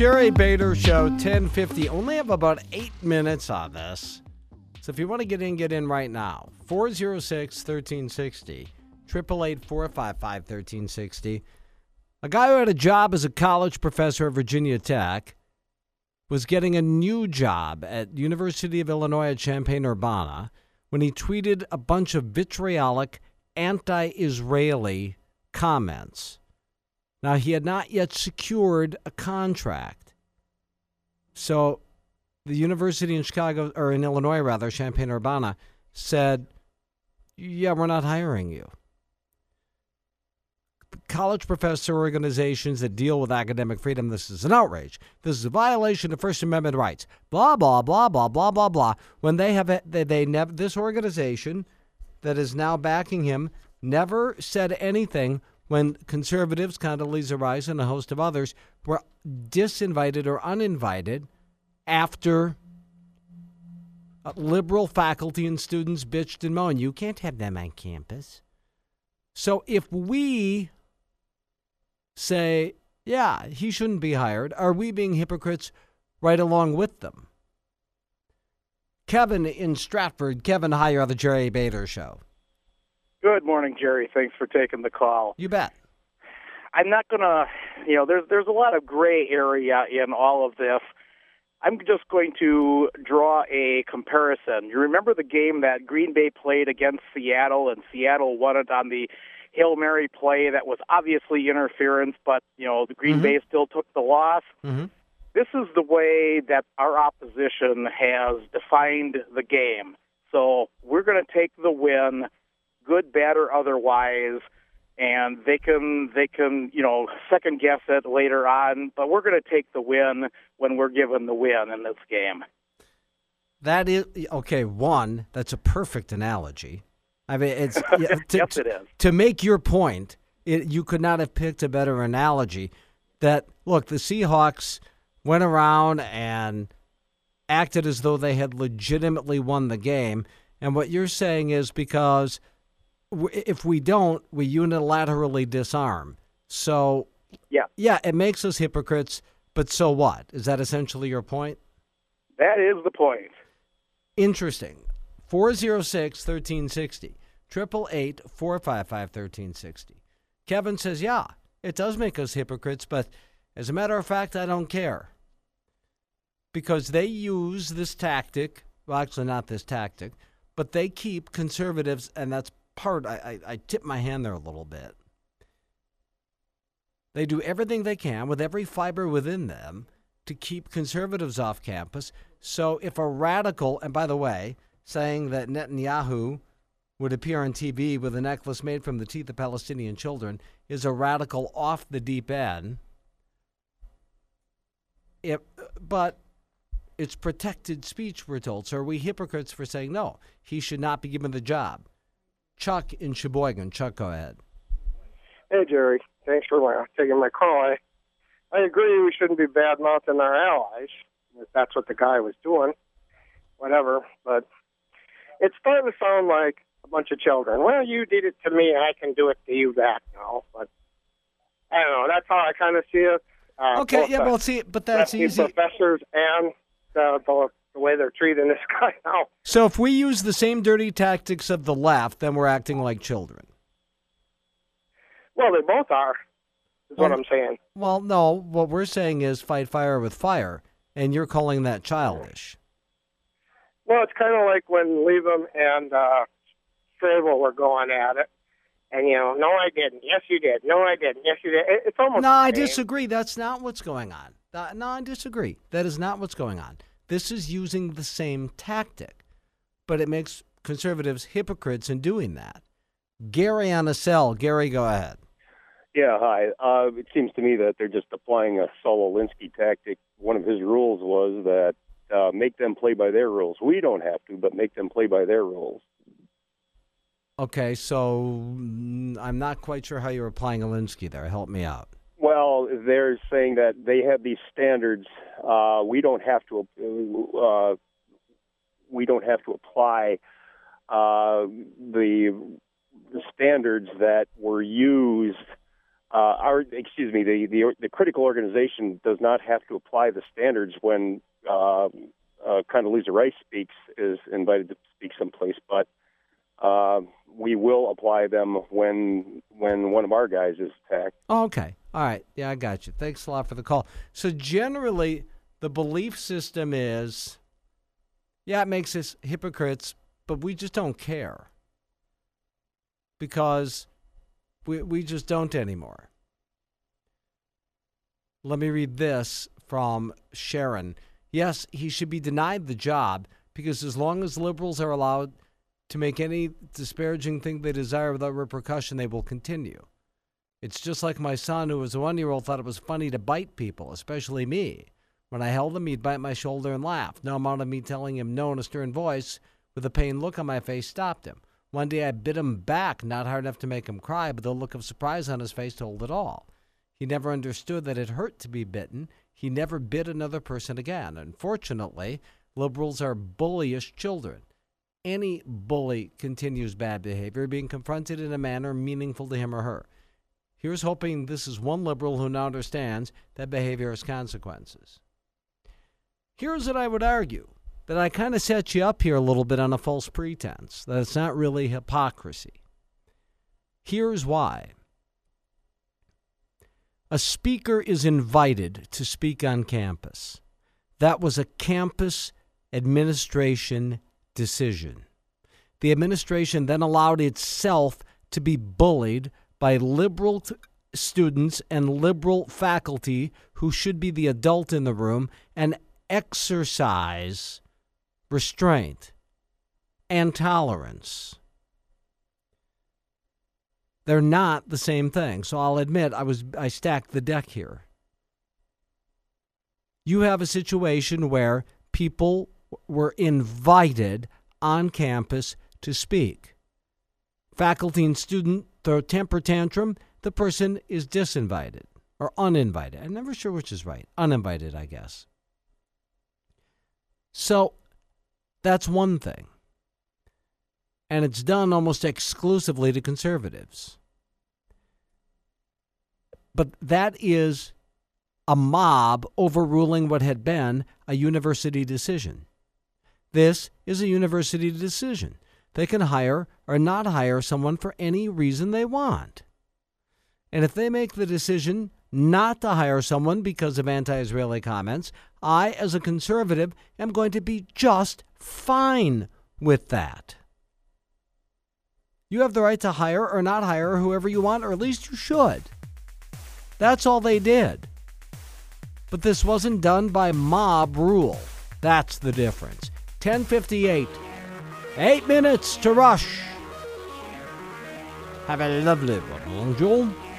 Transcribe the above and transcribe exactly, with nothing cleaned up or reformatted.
Jerry Bader Show, ten fifty. Only have about eight minutes on this. So if you want to get in, get in right now. four oh six, one three six oh. eight eight eight, four five five, one three six oh. A guy who had a job as a college professor at Virginia Tech was getting a new job at University of Illinois at Champaign-Urbana when he tweeted a bunch of vitriolic, anti-Israeli comments. Now, he had not yet secured a contract. So the university in Chicago, or in Illinois rather, Champaign-Urbana, said, yeah, we're not hiring you. College professor organizations that deal with academic freedom, this is an outrage. This is a violation of First Amendment rights. Blah, blah, blah, blah, blah, blah, blah. When they have, they, they never, this organization that is now backing him never said anything when conservatives, Condoleezza Rice and a host of others, were disinvited or uninvited after liberal faculty and students bitched and moaned. You can't have them on campus. So if we say, yeah, he shouldn't be hired, are we being hypocrites right along with them? Kevin in Stratford. Kevin, hi, you're on the Jerry Bader Show. Good morning, Jerry. Thanks for taking the call. You bet. I'm not going to, you know, there's there's a lot of gray area in all of this. I'm just going to draw a comparison. You remember the game that Green Bay played against Seattle, and Seattle won it on the Hail Mary play that was obviously interference, but, you know, the Green mm-hmm. Bay still took the loss? Mm-hmm. This is the way that our opposition has defined the game. So we're going to take the win, good, bad, or otherwise, and they can, they can, you know, second-guess it later on, but we're going to take the win when we're given the win in this game. That is, okay, one, that's a perfect analogy. I mean, it's yeah, to, yes, it is. To make your point, it, you could not have picked a better analogy that, look, the Seahawks went around and acted as though they had legitimately won the game, and what you're saying is because if we don't, we unilaterally disarm. So, yeah, yeah, it makes us hypocrites, but so what? Is that essentially your point? That is the point. Interesting. four oh six, one three six oh. eight eight eight, four five five, one three six oh. Kevin says, yeah, it does make us hypocrites, but as a matter of fact, I don't care. Because they use this tactic, well, actually not this tactic, but they keep conservatives, and that's part, I, I, I tip my hand there a little bit. They do everything they can with every fiber within them to keep conservatives off campus. So if a radical, and by the way, saying that Netanyahu would appear on T V with a necklace made from the teeth of Palestinian children is a radical off the deep end. If, but it's protected speech, we're told. So are we hypocrites for saying, no, he should not be given the job? Chuck in Sheboygan. Chuck, go ahead. Hey, Jerry. Thanks for my, taking my call. I, I agree we shouldn't be bad-mouthing our allies, if that's what the guy was doing, whatever. But it's starting to sound like a bunch of children. Well, you did it to me, I can do it to you back now. But I don't know. That's how I kind of see it. Uh, okay, yeah, well, see, but that's easy. Professors and uh, the, the way they're treating this guy now. So if we use the same dirty tactics of the left, then we're acting like children. Well, they both are, is well, what I'm saying. Well, no, what we're saying is fight fire with fire, and you're calling that childish. Well, it's kind of like when Levin and uh, Strobel were going at it. And, you know, no, I didn't. Yes, you did. No, I didn't. Yes, you did. It's almost No, I disagree. That's not what's going on. Uh, no, I disagree. That is not what's going on. This is using the same tactic, but it makes conservatives hypocrites in doing that. Gary on a cell. Gary, go ahead. Yeah, hi. Uh, it seems to me that they're just applying a Saul Alinsky tactic. One of his rules was that uh, make them play by their rules. We don't have to, but make them play by their rules. Okay, so mm, I'm not quite sure how you're applying Alinsky there. Help me out. Well, they're saying that they have these standards. Uh, we don't have to. Uh, we don't have to apply uh, the, the standards that were used uh, our excuse me, the, the the critical organization does not have to apply the standards when uh, uh, Condoleezza Rice speaks is invited to speak someplace, but uh, we will apply them when when one of our guys is attacked. Oh, okay. All right. Yeah, I got you. Thanks a lot for the call. So generally, the belief system is, yeah, it makes us hypocrites, but we just don't care because we we just don't anymore. Let me read this from Sharon. Yes, he should be denied the job because as long as liberals are allowed to make any disparaging thing they desire without repercussion, they will continue. It's just like my son, who was a one-year-old, thought it was funny to bite people, especially me. When I held him, he'd bite my shoulder and laugh. No amount of me telling him no in a stern voice with a pained look on my face stopped him. One day I bit him back, not hard enough to make him cry, but the look of surprise on his face told it all. He never understood that it hurt to be bitten. He never bit another person again. Unfortunately, liberals are bullyish children. Any bully continues bad behavior, being confronted in a manner meaningful to him or her. Here's hoping this is one liberal who now understands that behavior has consequences. Here's what I would argue, that I kind of set you up here a little bit on a false pretense, that it's not really hypocrisy. Here's why. A speaker is invited to speak on campus. That was a campus administration decision. The administration then allowed itself to be bullied by liberal t- students and liberal faculty who should be the adult in the room and exercise restraint and tolerance. They're not the same thing. So I'll admit I was I stacked the deck here. You have a situation where people were invited on campus to speak. Faculty and student throw a temper tantrum, the person is disinvited or uninvited. I'm never sure which is right. Uninvited, I guess. So that's one thing. And it's done almost exclusively to conservatives. But that is a mob overruling what had been a university decision. This is a university decision. They can hire or not hire someone for any reason they want. And if they make the decision not to hire someone because of anti-Israeli comments, I, as a conservative, am going to be just fine with that. You have the right to hire or not hire whoever you want, or at least you should. That's all they did. But this wasn't done by mob rule. That's the difference. ten fifty-eight. Eight minutes to rush. Have a lovely one, won't you?